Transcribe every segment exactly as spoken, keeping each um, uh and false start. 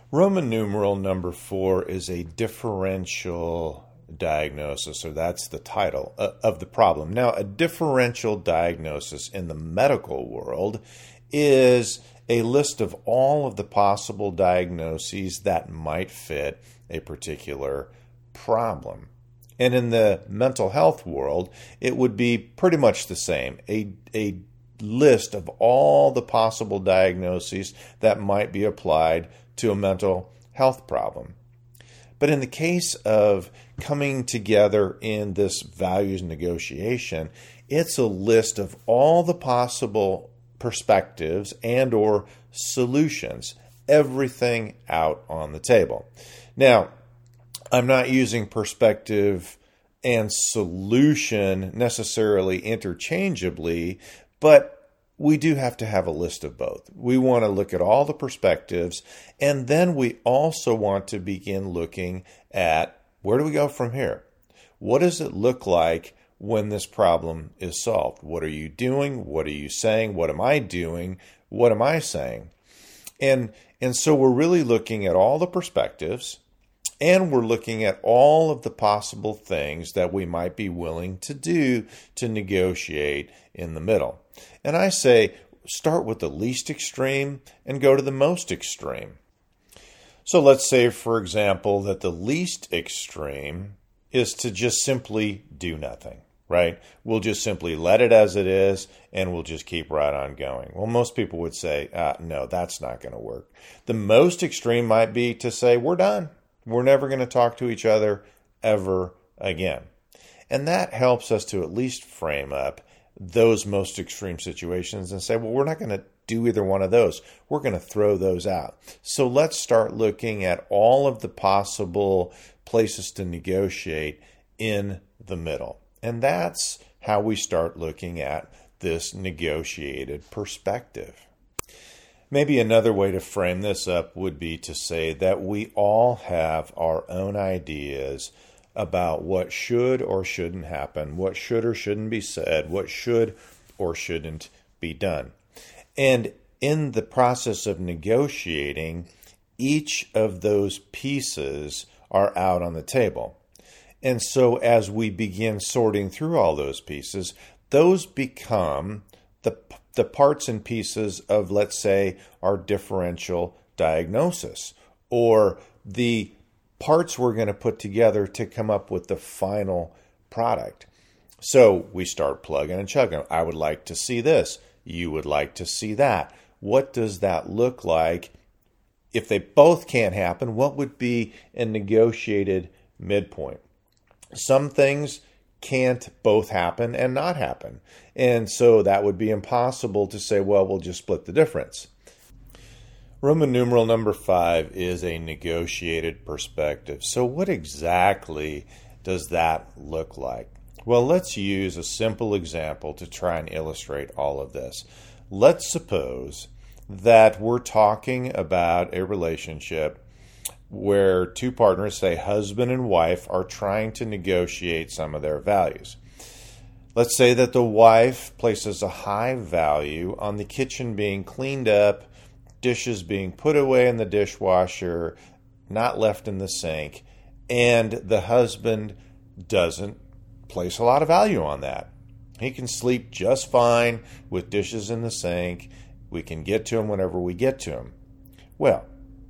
Roman numeral number four is a differential diagnosis, or that's the title of the problem. Now, a differential diagnosis in the medical world is a list of all of the possible diagnoses that might fit a particular problem. And in the mental health world, it would be pretty much the same. A, a list of all the possible diagnoses that might be applied to a mental health problem. But in the case of coming together in this values negotiation, it's a list of all the possible perspectives and or solutions, everything out on the table. Now, I'm not using perspective and solution necessarily interchangeably, but we do have to have a list of both. We want to look at all the perspectives, and then we also want to begin looking at where do we go from here? What does it look like when this problem is solved? What are you doing? What are you saying? What am I doing? What am I saying? And, and so we're really looking at all the perspectives, and we're looking at all of the possible things that we might be willing to do to negotiate in the middle. And I say, start with the least extreme and go to the most extreme. So let's say, for example, that the least extreme is to just simply do nothing, right? We'll just simply let it as it is, and we'll just keep right on going. Well, most people would say, uh, no, that's not going to work. The most extreme might be to say, we're done. We're never going to talk to each other ever again. And that helps us to at least frame up those most extreme situations and say, well, we're not going to do either one of those. We're going to throw those out. So let's start looking at all of the possible places to negotiate in the middle. And that's how we start looking at this negotiated perspective. Maybe another way to frame this up would be to say that we all have our own ideas about what should or shouldn't happen, what should or shouldn't be said, what should or shouldn't be done. And in the process of negotiating, each of those pieces are out on the table. And so as we begin sorting through all those pieces, those become the the parts and pieces of, let's say, our differential diagnosis, or the parts we're going to put together to come up with the final product. So we start plugging and chugging. I would like to see this. You would like to see that. What does that look like? If they both can't happen, what would be a negotiated midpoint? Some things can't both happen and not happen. And so that would be impossible to say, well, we'll just split the difference. Roman numeral number five is a negotiated perspective. So what exactly does that look like? Well, let's use a simple example to try and illustrate all of this. Let's suppose that we're talking about a relationship where two partners, say husband and wife, are trying to negotiate some of their values. Let's say that the wife places a high value on the kitchen being cleaned up, dishes being put away in the dishwasher, not left in the sink, and the husband doesn't place a lot of value on that. He can sleep just fine with dishes in the sink. We can get to him whenever we get to him. Well,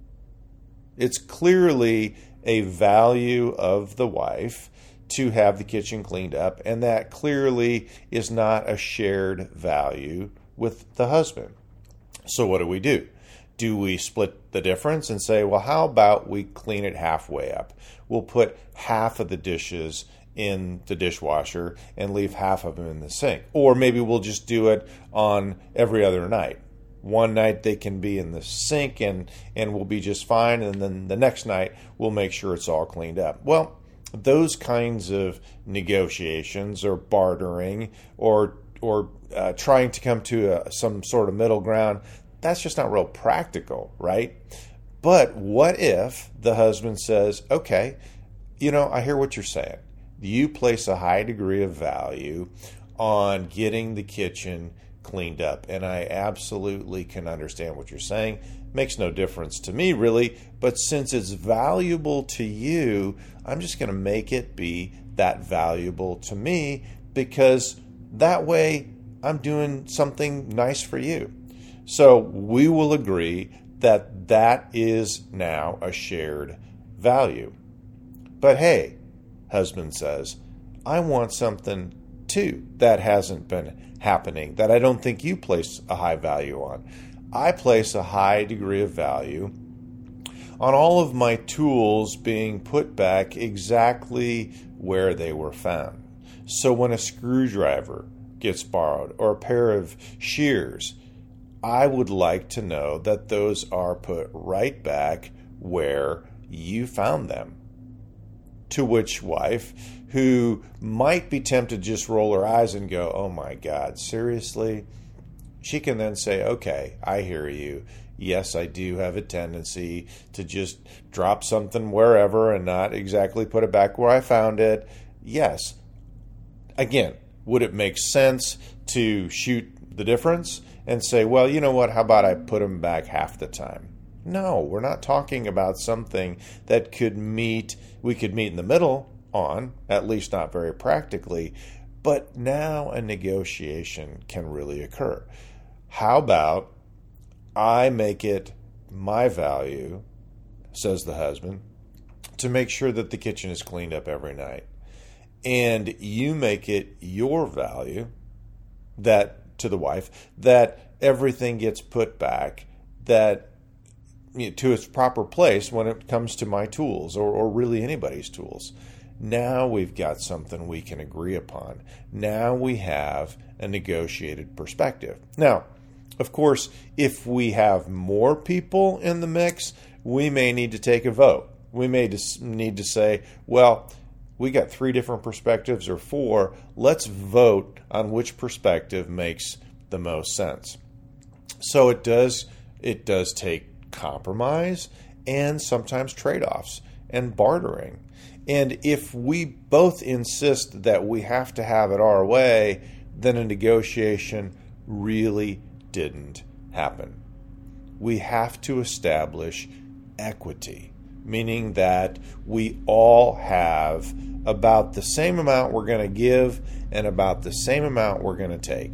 it's clearly a value of the wife to have the kitchen cleaned up, and that clearly is not a shared value with the husband. So what do we do? Do we split the difference and say, well, how about we clean it halfway up? We'll put half of the dishes in the dishwasher and leave half of them in the sink. Or maybe we'll just do it on every other night. One night they can be in the sink and, and we'll be just fine, and then the next night we'll make sure it's all cleaned up. Well, those kinds of negotiations or bartering or or uh, trying to come to a, some sort of middle ground, that's just not real practical, right? But what if the husband says, okay, you know, I hear what you're saying. You place a high degree of value on getting the kitchen cleaned up, and I absolutely can understand what you're saying. makes no difference to me really, but since it's valuable to you, I'm just going to make it be that valuable to me, because that way I'm doing something nice for you. So we will agree that that is now a shared value. But hey, husband says, I want something too that hasn't been happening, that I don't think you place a high value on. I place a high degree of value on all of my tools being put back exactly where they were found. So when a screwdriver gets borrowed or a pair of shears, I would like to know that those are put right back where you found them. To which wife, who might be tempted to just roll her eyes and go, oh my God, seriously? She can then say, okay, I hear you. Yes, I do have a tendency to just drop something wherever and not exactly put it back where I found it. Yes. Again, would it make sense to shoot the difference and say, well, you know what, how about I put them back half the time? No, we're not talking about something that could meet, we could meet in the middle on, at least not very practically, but now a negotiation can really occur. How about I make it my value, says the husband, to make sure that the kitchen is cleaned up every night. And you make it your value, that to the wife, that everything gets put back, that you know, to its proper place when it comes to my tools, or, or really anybody's tools. Now we've got something we can agree upon. Now we have a negotiated perspective. Now, of course, if we have more people in the mix, we may need to take a vote. We may just need to say, well, we got three different perspectives or four. Let's vote on which perspective makes the most sense. So it does, it does take compromise and sometimes trade-offs and bartering. And if we both insist that we have to have it our way, then a negotiation really didn't happen. We have to establish equity, meaning that we all have about the same amount we're going to give and about the same amount we're going to take.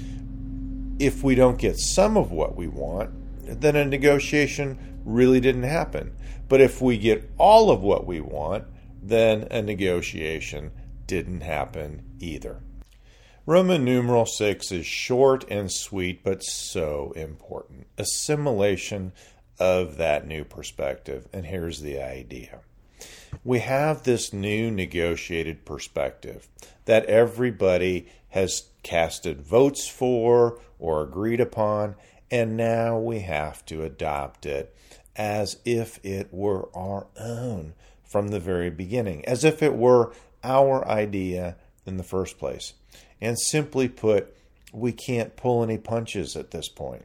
If we don't get some of what we want, then a negotiation really didn't happen. But if we get all of what we want, then a negotiation didn't happen either. Roman numeral six is short and sweet, but so important. Assimilation of that new perspective. And here's the idea. We have this new negotiated perspective that everybody has casted votes for or agreed upon, and now we have to adopt it as if it were our own from the very beginning, as if it were our idea in the first place. And simply put, we can't pull any punches at this point.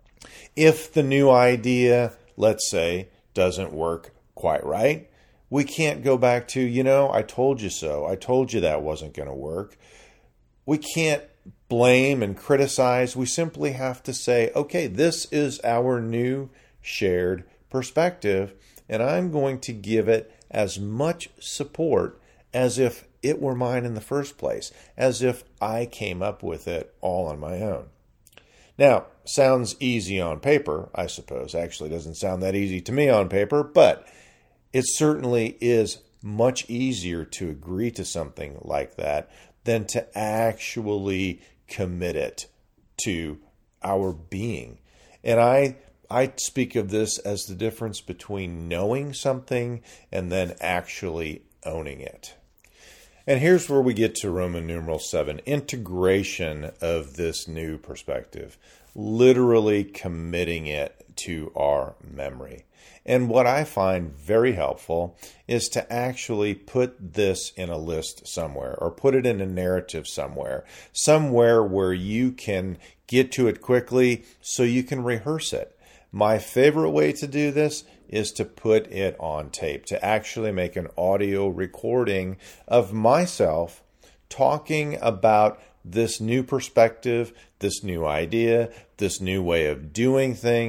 If the new idea, let's say, doesn't work quite right, we can't go back to, you know, I told you so. I told you that wasn't going to work. We can't blame and criticize. We simply have to say, okay, this is our new shared perspective, and I'm going to give it as much support as if it were mine in the first place, as if I came up with it all on my own. Now, sounds easy on paper, I suppose. Actually, doesn't sound that easy to me on paper, but it certainly is much easier to agree to something like that than to actually commit it to our being. And I I speak of this as the difference between knowing something and then actually owning it. And here's where we get to Roman numeral seven, integration of this new perspective, literally committing it to our memory. And what I find very helpful is to actually put this in a list somewhere, or put it in a narrative somewhere, somewhere where you can get to it quickly so you can rehearse it. My favorite way to do this is to put it on tape, to actually make an audio recording of myself talking about this new perspective, this new idea, this new way of doing things,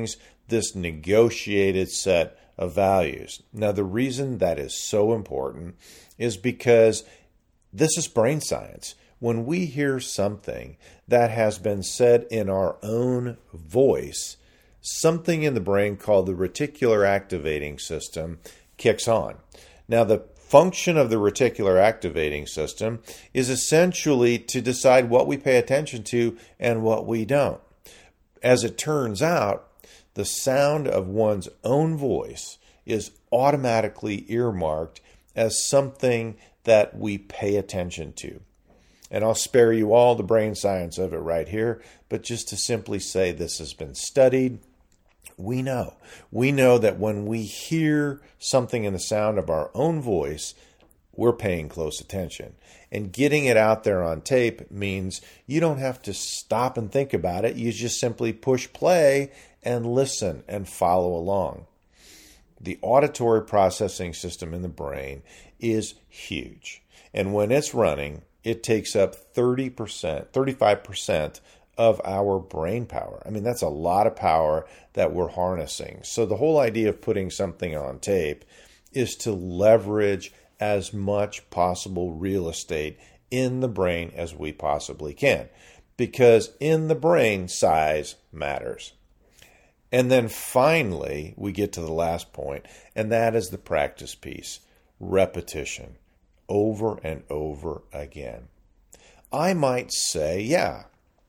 this negotiated set of values. Now, the reason that is so important is because this is brain science. When we hear something that has been said in our own voice, something in the brain called the reticular activating system kicks on. Now, the function of the reticular activating system is essentially to decide what we pay attention to and what we don't. As it turns out, the sound of one's own voice is automatically earmarked as something that we pay attention to. And I'll spare you all the brain science of it right here, but just to simply say this has been studied, we know. We know that when we hear something in the sound of our own voice, we're paying close attention. And getting it out there on tape means you don't have to stop and think about it. You just simply push play and listen and follow along. The auditory processing system in the brain is huge. And when it's running, it takes up thirty percent, thirty-five percent of our brain power. I mean, that's a lot of power that we're harnessing. So the whole idea of putting something on tape is to leverage as much possible real estate in the brain as we possibly can, because in the brain, size matters. And then finally, we get to the last point, and that is the practice piece, repetition, over and over again. I might say, yeah,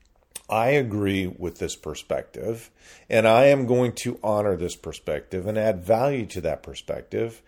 I agree with this perspective, and I am going to honor this perspective and add value to that perspective,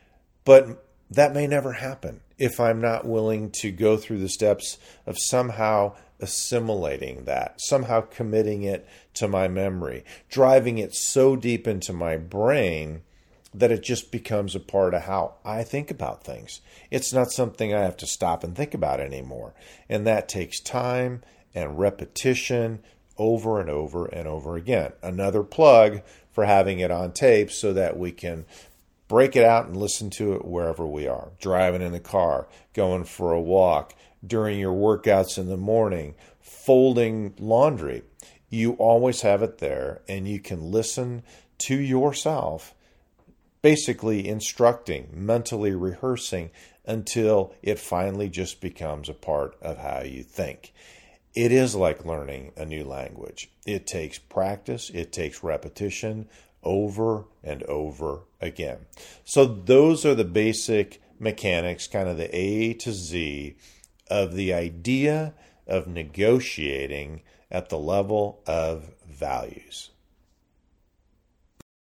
but that may never happen if I'm not willing to go through the steps of somehow assimilating that, somehow committing it to my memory, driving it so deep into my brain that it just becomes a part of how I think about things. It's not something I have to stop and think about anymore. And that takes time and repetition over and over and over again. Another plug for having it on tape so that we can break it out and listen to it wherever we are. Driving in the car, going for a walk, during your workouts in the morning, folding laundry. You always have it there, and you can listen to yourself, basically instructing, mentally rehearsing until it finally just becomes a part of how you think. It is like learning a new language. It takes practice, it takes repetition over and over again. So those are the basic mechanics, kind of the A to Z of the idea of negotiating at the level of values.